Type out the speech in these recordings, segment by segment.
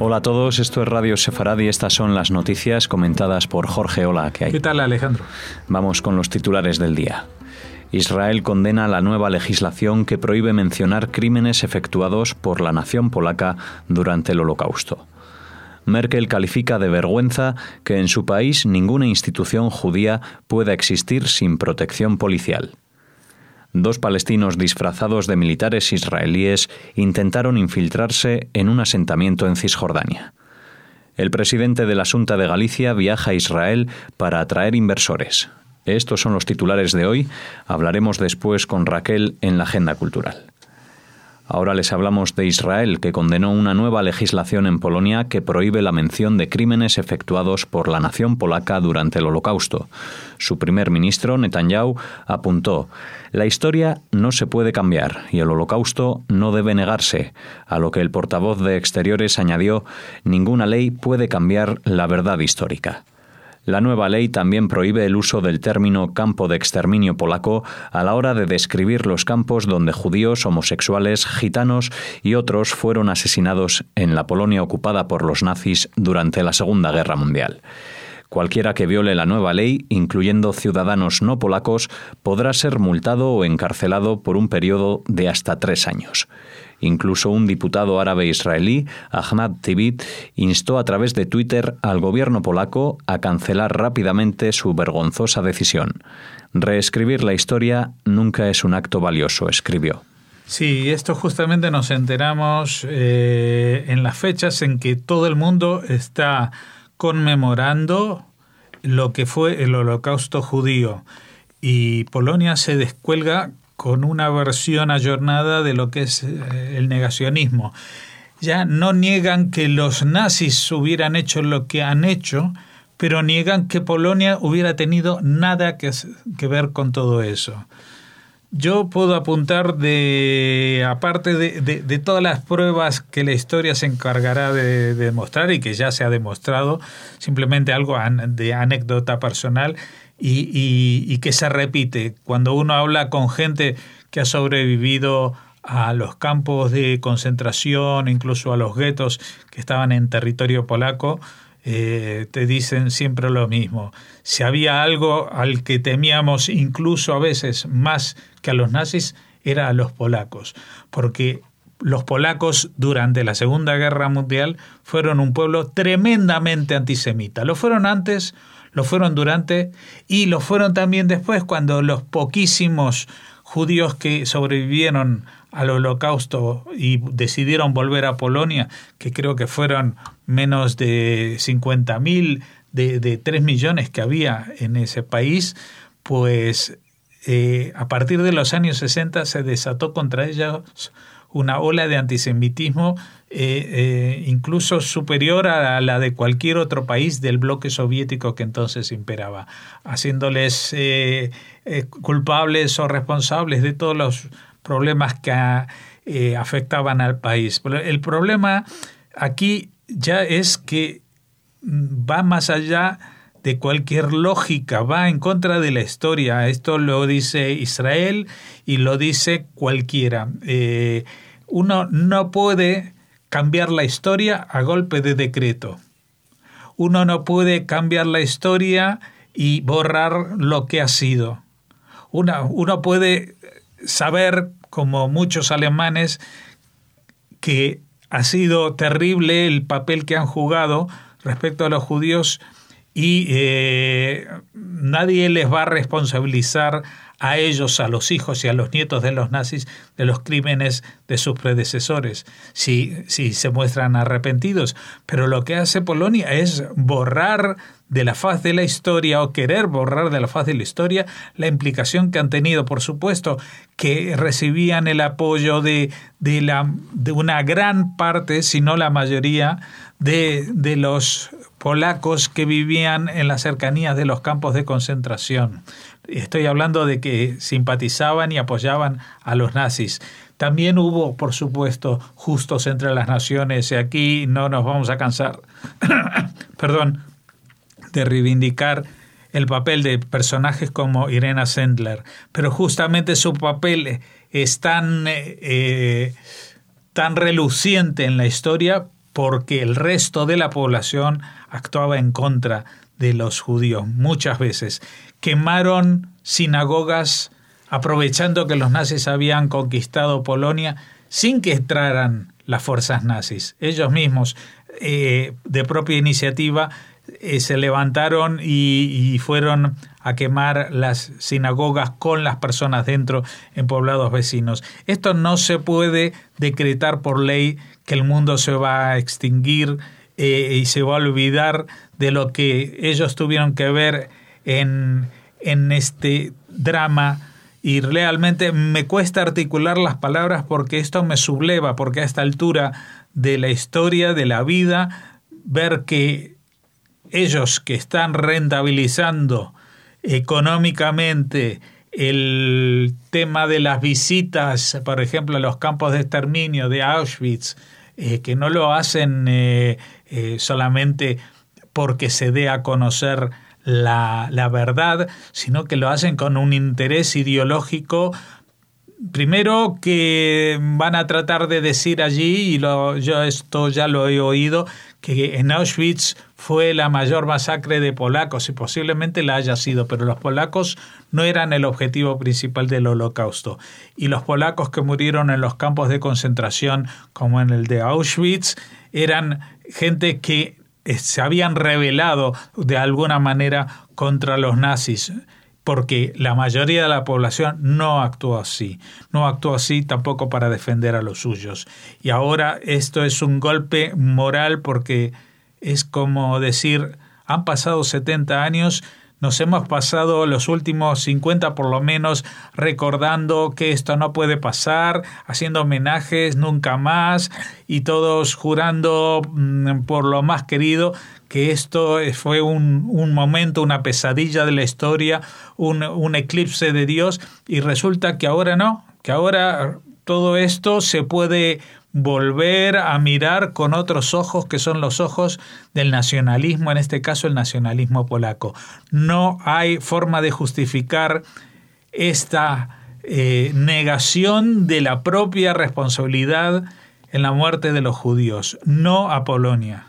Hola a todos, esto es Radio Sefarad y estas son las noticias comentadas por Jorge. Hola, ¿qué hay? ¿Qué tal, Alejandro? Vamos con los titulares del día. Israel condena la nueva legislación que prohíbe mencionar crímenes efectuados por la nación polaca durante el Holocausto. Merkel califica de vergüenza que en su país ninguna institución judía pueda existir sin protección policial. 2 palestinos disfrazados de militares israelíes intentaron infiltrarse en un asentamiento en Cisjordania. El presidente de la Xunta de Galicia viaja a Israel para atraer inversores. Estos son los titulares de hoy. Hablaremos después con Raquel en la Agenda Cultural. Ahora les hablamos de Israel, que condenó una nueva legislación en Polonia que prohíbe la mención de crímenes efectuados por la nación polaca durante el Holocausto. Su primer ministro, Netanyahu, apuntó: «La historia no se puede cambiar y el Holocausto no debe negarse», a lo que el portavoz de Exteriores añadió: «Ninguna ley puede cambiar la verdad histórica». La nueva ley también prohíbe el uso del término campo de exterminio polaco a la hora de describir los campos donde judíos, homosexuales, gitanos y otros fueron asesinados en la Polonia ocupada por los nazis durante la Segunda Guerra Mundial. Cualquiera que viole la nueva ley, incluyendo ciudadanos no polacos, podrá ser multado o encarcelado por un periodo de hasta 3 años. Incluso un diputado árabe israelí, Ahmad Tibit, instó a través de Twitter al gobierno polaco a cancelar rápidamente su vergonzosa decisión. «Reescribir la historia nunca es un acto valioso», escribió. Sí, esto justamente nos enteramos en las fechas en que todo el mundo está conmemorando lo que fue el Holocausto judío, y Polonia se descuelga con una versión ayornada de lo que es el negacionismo. Ya no niegan que los nazis hubieran hecho lo que han hecho, pero niegan que Polonia hubiera tenido nada que ver con todo eso. Yo puedo apuntar aparte de todas las pruebas que la historia se encargará de demostrar y que ya se ha demostrado, simplemente algo de anécdota personal, y que se repite. Cuando uno habla con gente que ha sobrevivido a los campos de concentración, incluso a los guetos que estaban en territorio polaco, te dicen siempre lo mismo. Si había algo al que temíamos incluso a veces más que a los nazis, era a los polacos, porque los polacos durante la Segunda Guerra Mundial fueron un pueblo tremendamente antisemita. Lo fueron antes, lo fueron durante y lo fueron también después, cuando los poquísimos judíos que sobrevivieron al Holocausto y decidieron volver a Polonia, que creo que fueron menos de 50.000 de 3 millones que había en ese país, pues a partir de los años 60 se desató contra ellos una ola de antisemitismo incluso superior a la de cualquier otro país del bloque soviético que entonces imperaba, haciéndoles culpables o responsables de todos los problemas que afectaban al país. El problema aquí ya es que va más allá de cualquier lógica, va en contra de la historia. Esto lo dice Israel y lo dice cualquiera. Uno no puede cambiar la historia a golpe de decreto. Uno no puede cambiar la historia y borrar lo que ha sido. Uno puede saber, como muchos alemanes, que ha sido terrible el papel que han jugado respecto a los judíos y nadie les va a responsabilizar a ellos, a los hijos y a los nietos de los nazis, de los crímenes de sus predecesores, si se muestran arrepentidos. Pero lo que hace Polonia es borrar de la faz de la historia, o querer borrar de la faz de la historia, la implicación que han tenido. Por supuesto que recibían el apoyo de una gran parte, si no la mayoría, de los polacos que vivían en las cercanías de los campos de concentración. Estoy hablando de que simpatizaban y apoyaban a los nazis. También hubo, por supuesto, justos entre las naciones, y aquí no nos vamos a cansar de reivindicar el papel de personajes como Irena Sendler, pero justamente su papel es tan reluciente en la historia porque el resto de la población actuaba en contra de los judíos. Muchas veces quemaron sinagogas aprovechando que los nazis habían conquistado Polonia sin que entraran las fuerzas nazis. Ellos mismos, de propia iniciativa, se levantaron y fueron a quemar las sinagogas con las personas dentro en poblados vecinos. Esto no se puede decretar por ley, que el mundo se va a extinguir y se va a olvidar de lo que ellos tuvieron que ver en este drama. Y realmente me cuesta articular las palabras porque esto me subleva, porque a esta altura de la historia, de la vida, ver que ellos que están rentabilizando económicamente el tema de las visitas, por ejemplo, a los campos de exterminio de Auschwitz, que no lo hacen solamente porque se dé a conocer la verdad, sino que lo hacen con un interés ideológico. Primero, que van a tratar de decir allí, y yo esto ya lo he oído, que en Auschwitz fue la mayor masacre de polacos, y posiblemente la haya sido, pero los polacos no eran el objetivo principal del Holocausto. Y los polacos que murieron en los campos de concentración, como en el de Auschwitz, eran gente que se habían rebelado de alguna manera contra los nazis, porque la mayoría de la población no actuó así tampoco para defender a los suyos. Y ahora esto es un golpe moral, porque es como decir, han pasado 70 años, nos hemos pasado los últimos 50 por lo menos recordando que esto no puede pasar, haciendo homenajes nunca más, y todos jurando por lo más querido que esto fue un momento, una pesadilla de la historia, un eclipse de Dios, y resulta que ahora no, que ahora todo esto se puede volver a mirar con otros ojos, que son los ojos del nacionalismo, en este caso el nacionalismo polaco. No hay forma de justificar esta negación de la propia responsabilidad en la muerte de los judíos. No a Polonia.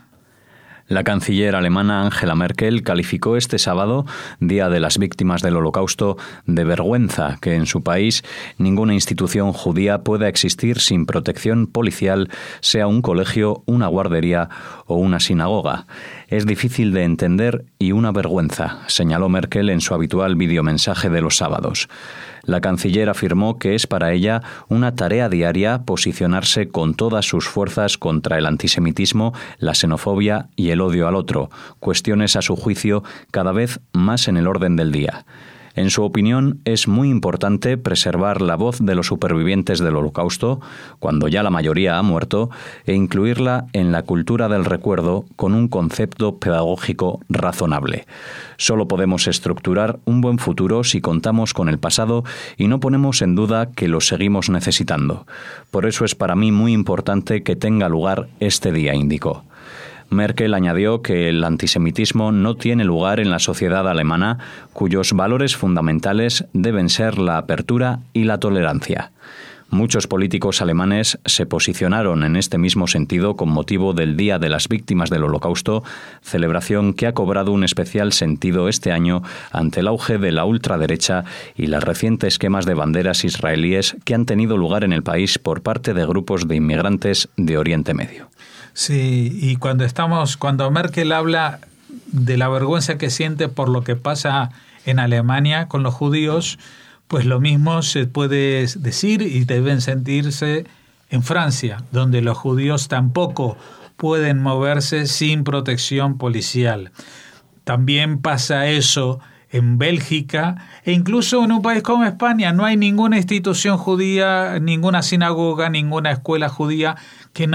La canciller alemana Angela Merkel calificó este sábado, Día de las Víctimas del Holocausto, de vergüenza que en su país ninguna institución judía pueda existir sin protección policial, sea un colegio, una guardería o una sinagoga. Es difícil de entender y una vergüenza, señaló Merkel en su habitual videomensaje de los sábados. La canciller afirmó que es para ella una tarea diaria posicionarse con todas sus fuerzas contra el antisemitismo, la xenofobia y el odio al otro, cuestiones a su juicio cada vez más en el orden del día. En su opinión, es muy importante preservar la voz de los supervivientes del Holocausto, cuando ya la mayoría ha muerto, e incluirla en la cultura del recuerdo con un concepto pedagógico razonable. Solo podemos estructurar un buen futuro si contamos con el pasado y no ponemos en duda que lo seguimos necesitando. Por eso es para mí muy importante que tenga lugar este día, indicó. Merkel añadió que el antisemitismo no tiene lugar en la sociedad alemana, cuyos valores fundamentales deben ser la apertura y la tolerancia. Muchos políticos alemanes se posicionaron en este mismo sentido con motivo del Día de las Víctimas del Holocausto, celebración que ha cobrado un especial sentido este año ante el auge de la ultraderecha y las recientes quemas de banderas israelíes que han tenido lugar en el país por parte de grupos de inmigrantes de Oriente Medio. Sí, y cuando Merkel habla de la vergüenza que siente por lo que pasa en Alemania con los judíos, pues lo mismo se puede decir y deben sentirse en Francia, donde los judíos tampoco pueden moverse sin protección policial. También pasa eso en Bélgica e incluso en un país como España. No hay ninguna institución judía, ninguna sinagoga, ninguna escuela judía que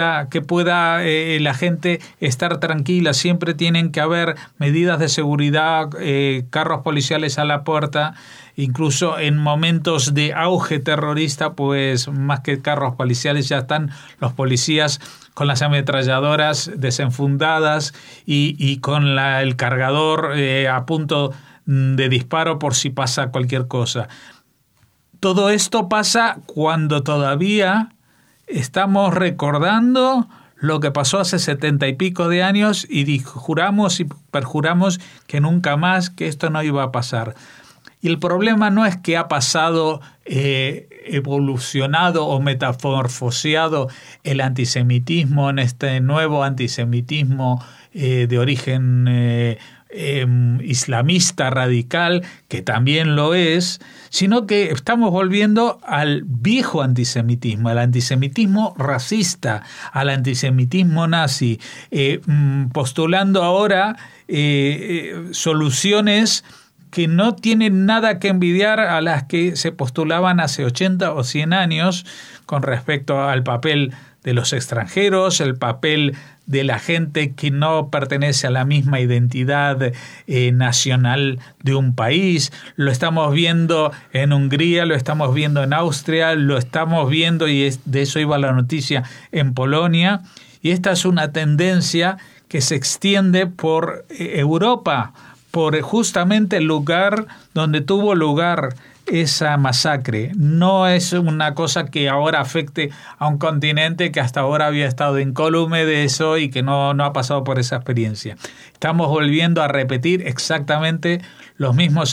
pueda la gente estar tranquila. Siempre tienen que haber medidas de seguridad, carros policiales a la puerta. Incluso en momentos de auge terrorista, pues más que carros policiales, ya están los policías con las ametralladoras desenfundadas y con el cargador a punto de disparo por si pasa cualquier cosa. Todo esto pasa cuando todavía estamos recordando lo que pasó hace 70 y pico de años y juramos y perjuramos que nunca más, que esto no iba a pasar. Y el problema no es que ha pasado, evolucionado o metamorfoseado el antisemitismo en este nuevo antisemitismo de origen islamista radical, que también lo es, sino que estamos volviendo al viejo antisemitismo, al antisemitismo racista, al antisemitismo nazi, postulando ahora soluciones que no tienen nada que envidiar a las que se postulaban hace 80 o 100 años con respecto al papel de los extranjeros, el papel de la gente que no pertenece a la misma identidad nacional de un país. Lo estamos viendo en Hungría, lo estamos viendo en Austria, lo estamos viendo, y de eso iba la noticia, en Polonia. Y esta es una tendencia que se extiende por Europa, por justamente el lugar donde tuvo lugar esa masacre. No es una cosa que ahora afecte a un continente que hasta ahora había estado incólume de eso y que no ha pasado por esa experiencia. Estamos volviendo a repetir exactamente los mismos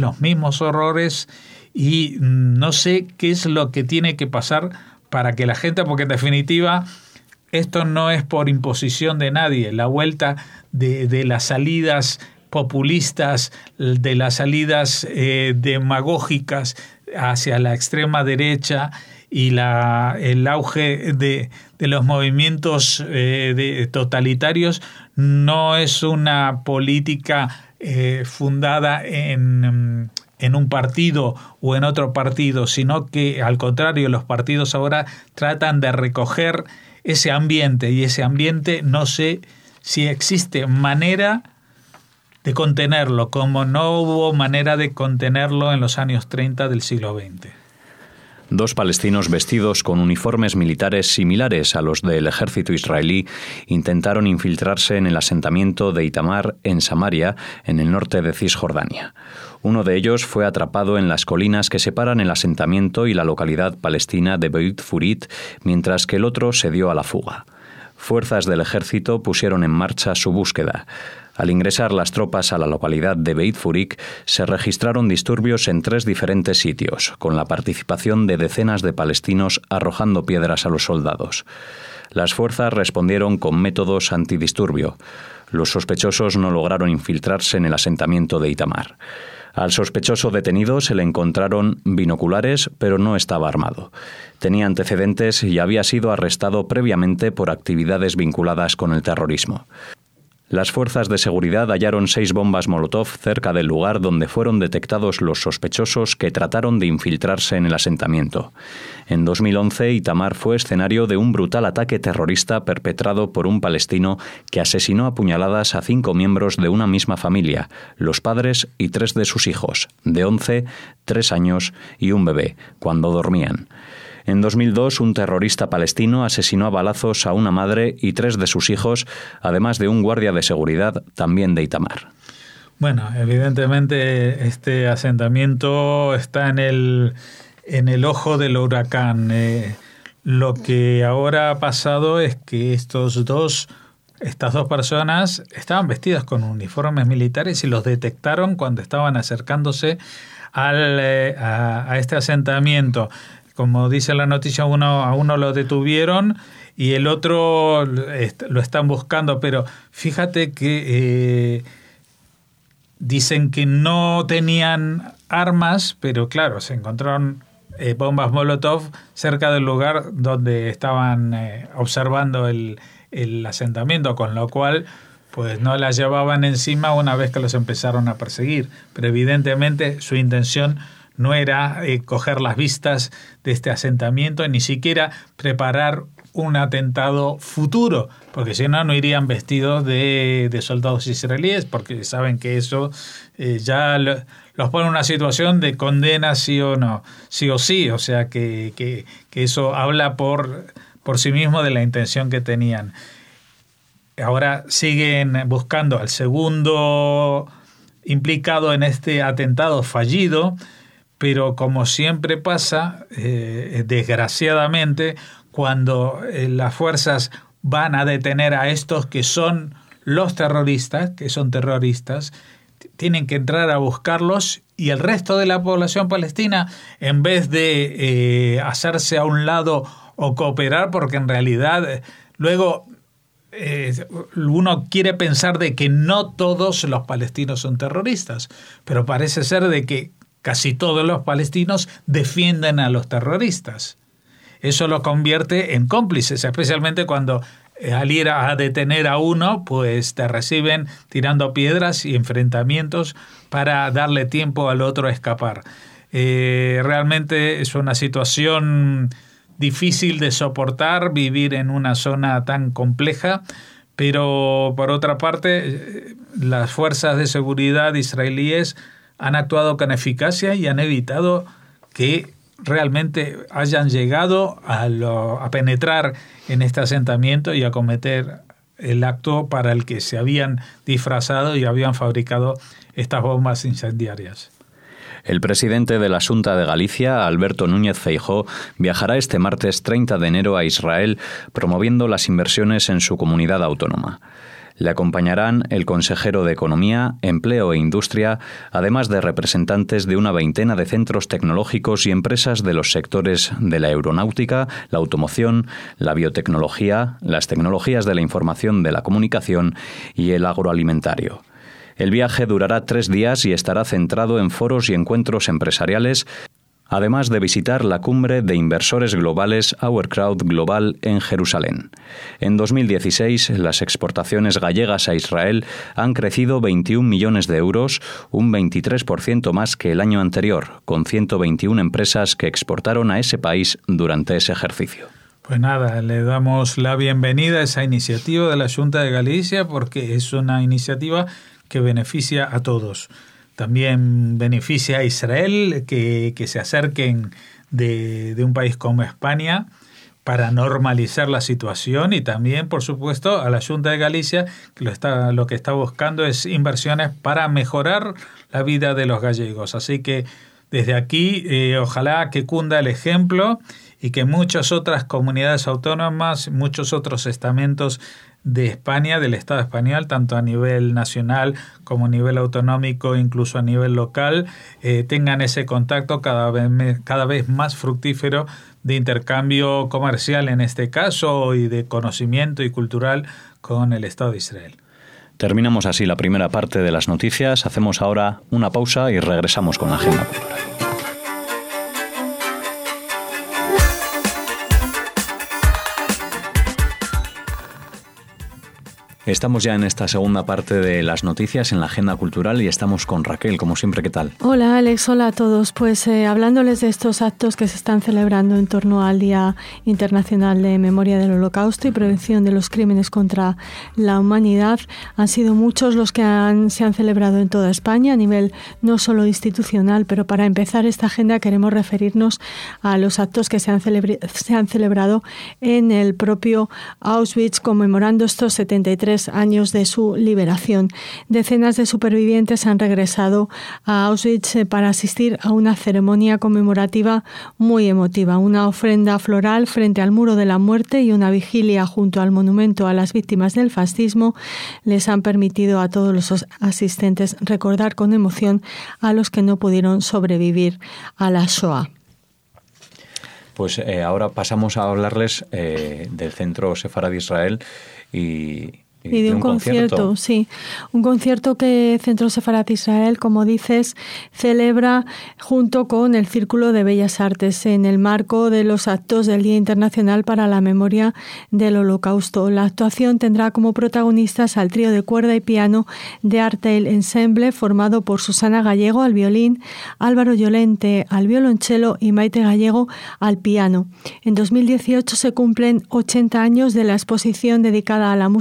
errores, y no sé qué es lo que tiene que pasar para que la gente, porque en definitiva esto no es por imposición de nadie, la vuelta de las salidas populistas, de las salidas demagógicas hacia la extrema derecha y el auge de los movimientos totalitarios no es una política fundada en un partido o en otro partido, sino que al contrario, los partidos ahora tratan de recoger ese ambiente, y ese ambiente no sé si existe manera de contenerlo, como no hubo manera de contenerlo en los años 30 del siglo XX. 2 palestinos vestidos con uniformes militares similares a los del ejército israelí intentaron infiltrarse en el asentamiento de Itamar en Samaria, en el norte de Cisjordania. Uno de ellos fue atrapado en las colinas que separan el asentamiento y la localidad palestina de Beit Furit, mientras que el otro se dio a la fuga. Fuerzas del ejército pusieron en marcha su búsqueda. Al ingresar las tropas a la localidad de Beit Furik, se registraron disturbios en 3 diferentes sitios, con la participación de decenas de palestinos arrojando piedras a los soldados. Las fuerzas respondieron con métodos antidisturbio. Los sospechosos no lograron infiltrarse en el asentamiento de Itamar. Al sospechoso detenido se le encontraron binoculares, pero no estaba armado. Tenía antecedentes y había sido arrestado previamente por actividades vinculadas con el terrorismo. Las fuerzas de seguridad hallaron 6 bombas Molotov cerca del lugar donde fueron detectados los sospechosos que trataron de infiltrarse en el asentamiento. En 2011, Itamar fue escenario de un brutal ataque terrorista perpetrado por un palestino que asesinó a puñaladas a 5 miembros de una misma familia, los padres y 3 de sus hijos, de 11, 3 años y un bebé, cuando dormían. En 2002, un terrorista palestino asesinó a balazos a una madre y 3 de sus hijos, además de un guardia de seguridad, también de Itamar. Bueno, evidentemente este asentamiento está en el ojo del huracán. Lo que ahora ha pasado es que estas dos personas estaban vestidas con uniformes militares y los detectaron cuando estaban acercándose a este asentamiento. Como dice la noticia, a uno lo detuvieron y el otro lo están buscando, pero fíjate que dicen que no tenían armas, pero claro, se encontraron bombas Molotov cerca del lugar donde estaban observando el asentamiento, con lo cual pues no las llevaban encima una vez que los empezaron a perseguir, pero evidentemente su intención no era coger las vistas de este asentamiento, ni siquiera preparar un atentado futuro, porque si no, no irían vestidos de soldados israelíes, porque saben que eso ya los pone en una situación de condena sí o no, sí o sí, o sea que eso habla por sí mismo de la intención que tenían. Ahora siguen buscando al segundo implicado en este atentado fallido, pero como siempre pasa, desgraciadamente, cuando las fuerzas van a detener a estos que son los terroristas, tienen que entrar a buscarlos, y el resto de la población palestina, en vez de hacerse a un lado o cooperar, porque en realidad luego uno quiere pensar de que no todos los palestinos son terroristas, pero parece ser de que casi todos los palestinos defienden a los terroristas. Eso lo convierte en cómplices, especialmente cuando al ir a detener a uno, pues te reciben tirando piedras y enfrentamientos para darle tiempo al otro a escapar. Realmente es una situación difícil de soportar, vivir en una zona tan compleja, pero por otra parte, las fuerzas de seguridad israelíes han actuado con eficacia y han evitado que realmente hayan llegado a penetrar en este asentamiento y a cometer el acto para el que se habían disfrazado y habían fabricado estas bombas incendiarias. El presidente de la Xunta de Galicia, Alberto Núñez Feijóo, viajará este martes 30 de enero a Israel promoviendo las inversiones en su comunidad autónoma. Le acompañarán el consejero de Economía, Empleo e Industria, además de representantes de una veintena de centros tecnológicos y empresas de los sectores de la aeronáutica, la automoción, la biotecnología, las tecnologías de la información de la comunicación y el agroalimentario. El viaje durará 3 días y estará centrado en foros y encuentros empresariales, además de visitar la cumbre de inversores globales Our Crowd Global en Jerusalén. En 2016, las exportaciones gallegas a Israel han crecido 21 millones de euros, un 23% más que el año anterior, con 121 empresas que exportaron a ese país durante ese ejercicio. Pues nada, le damos la bienvenida a esa iniciativa de la Xunta de Galicia, porque es una iniciativa que beneficia a todos. También beneficia a Israel que se acerquen de un país como España para normalizar la situación, y también, por supuesto, a la Xunta de Galicia, que lo que está buscando es inversiones para mejorar la vida de los gallegos. Así que desde aquí ojalá que cunda el ejemplo y que muchas otras comunidades autónomas, muchos otros estamentos de España, del Estado español, tanto a nivel nacional como a nivel autonómico, incluso a nivel local, tengan ese contacto cada vez más fructífero de intercambio comercial en este caso, y de conocimiento y cultural con el Estado de Israel. Terminamos así la primera parte de las noticias. Hacemos ahora una pausa y regresamos con la agenda cultural. Estamos ya en esta segunda parte de las noticias en la agenda cultural y estamos con Raquel, como siempre. ¿Qué tal? Hola Alex, hola a todos. Pues hablándoles de estos actos que se están celebrando en torno al Día Internacional de Memoria del Holocausto y Prevención de los Crímenes contra la Humanidad, han sido muchos los que se han celebrado en toda España a nivel no solo institucional, pero para empezar esta agenda queremos referirnos a los actos que se han celebrado en el propio Auschwitz, conmemorando estos 73 años de su liberación. Decenas de supervivientes han regresado a Auschwitz para asistir a una ceremonia conmemorativa muy emotiva, una ofrenda floral frente al muro de la muerte y una vigilia junto al monumento a las víctimas del fascismo les han permitido a todos los asistentes recordar con emoción a los que no pudieron sobrevivir a la Shoah. Pues ahora pasamos a hablarles del Centro Sefarad de Israel y de un concierto, sí. Un concierto que Centro Sefarad Israel, como dices, celebra junto con el Círculo de Bellas Artes en el marco de los actos del Día Internacional para la Memoria del Holocausto. La actuación tendrá como protagonistas al trío de cuerda y piano de Artel Ensemble, formado por Susana Gallego al violín, Álvaro Llolente al violonchelo y Maite Gallego al piano. En 2018 se cumplen 80 años de la exposición dedicada a la música que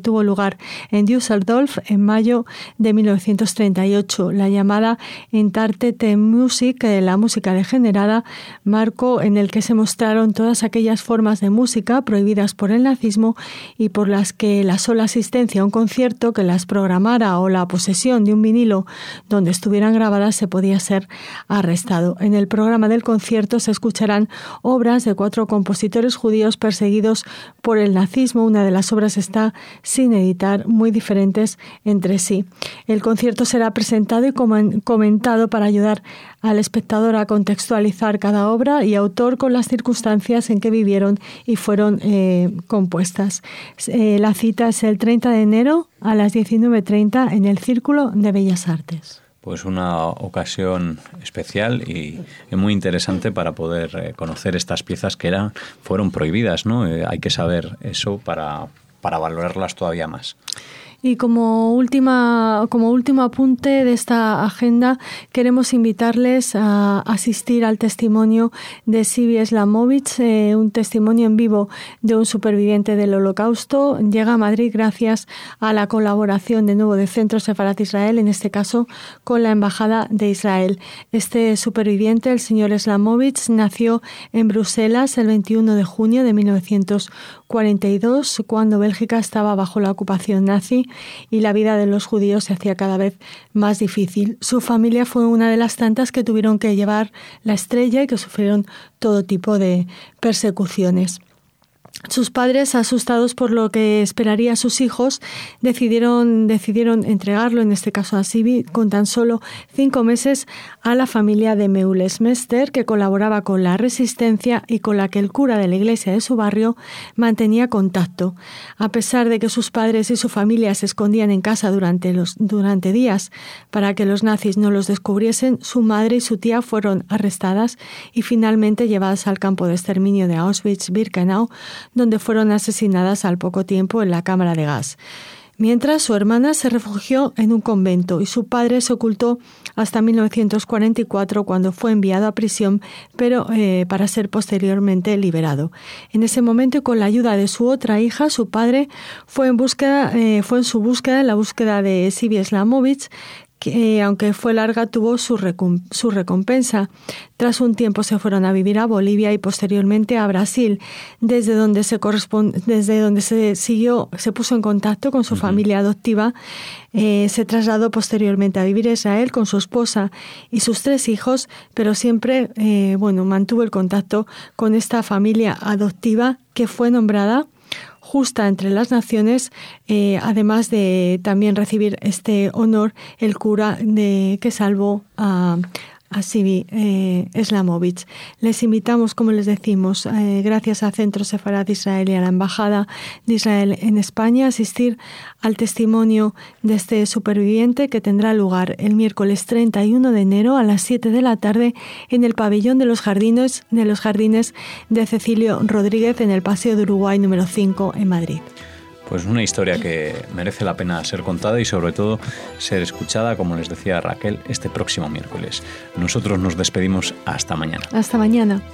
tuvo lugar en Düsseldorf en mayo de 1938. La llamada Entartete Musik, la música degenerada, marco en el que se mostraron todas aquellas formas de música prohibidas por el nazismo y por las que la sola asistencia a un concierto que las programara o la posesión de un vinilo donde estuvieran grabadas se podía ser arrestado. En el programa del concierto se escucharán obras de 4 compositores judíos perseguidos por el nazismo. Una de las obras está sin editar, muy diferentes entre sí. El concierto será presentado y comentado para ayudar al espectador a contextualizar cada obra y autor con las circunstancias en que vivieron y fueron compuestas. La cita es el 30 de enero a las 19:30 en el Círculo de Bellas Artes. Pues una ocasión especial y muy interesante para poder conocer estas piezas que fueron prohibidas, ¿no? Hay que saber eso para valorarlas todavía más. Y como último apunte de esta agenda, queremos invitarles a asistir al testimonio de Zivi Slamovich, un testimonio en vivo de un superviviente del Holocausto. Llega a Madrid gracias a la colaboración de nuevo de Centro Sefarat Israel, en este caso con la Embajada de Israel. Este superviviente, el señor Slamovich, nació en Bruselas el 21 de junio de 1942, cuando Bélgica estaba bajo la ocupación nazi y la vida de los judíos se hacía cada vez más difícil. Su familia fue una de las tantas que tuvieron que llevar la estrella y que sufrieron todo tipo de persecuciones. Sus padres, asustados por lo que esperaría a sus hijos, decidieron entregarlo, en este caso a Zivi, con tan solo 5 meses a la familia de Meules Mester, que colaboraba con la resistencia y con la que el cura de la iglesia de su barrio mantenía contacto. A pesar de que sus padres y su familia se escondían en casa durante días para que los nazis no los descubriesen, su madre y su tía fueron arrestadas y finalmente llevadas al campo de exterminio de Auschwitz-Birkenau, donde fueron asesinadas al poco tiempo en la cámara de gas. Mientras, su hermana se refugió en un convento y su padre se ocultó hasta 1944, cuando fue enviado a prisión, pero para ser posteriormente liberado. En ese momento, y con la ayuda de su otra hija, su padre fue en su búsqueda de Zivi Slamovich, que aunque fue larga, tuvo su recompensa. Tras un tiempo se fueron a vivir a Bolivia y posteriormente a Brasil, desde donde se puso en contacto con su familia adoptiva. Se trasladó posteriormente a vivir a Israel con su esposa y sus 3 hijos, pero siempre mantuvo el contacto con esta familia adoptiva, que fue nombrada justa entre las naciones, además de también recibir este honor el cura que salvó a Zivi Slamovich. Les invitamos, como les decimos, gracias a Centro Sefarat Israel y a la Embajada de Israel en España, a asistir al testimonio de este superviviente, que tendrá lugar el miércoles 31 de enero a las 7 de la tarde en el pabellón de los jardines de Cecilio Rodríguez, en el Paseo de Uruguay número 5 en Madrid. Pues una historia que merece la pena ser contada y sobre todo ser escuchada, como les decía Raquel, este próximo miércoles. Nosotros nos despedimos hasta mañana. Hasta mañana.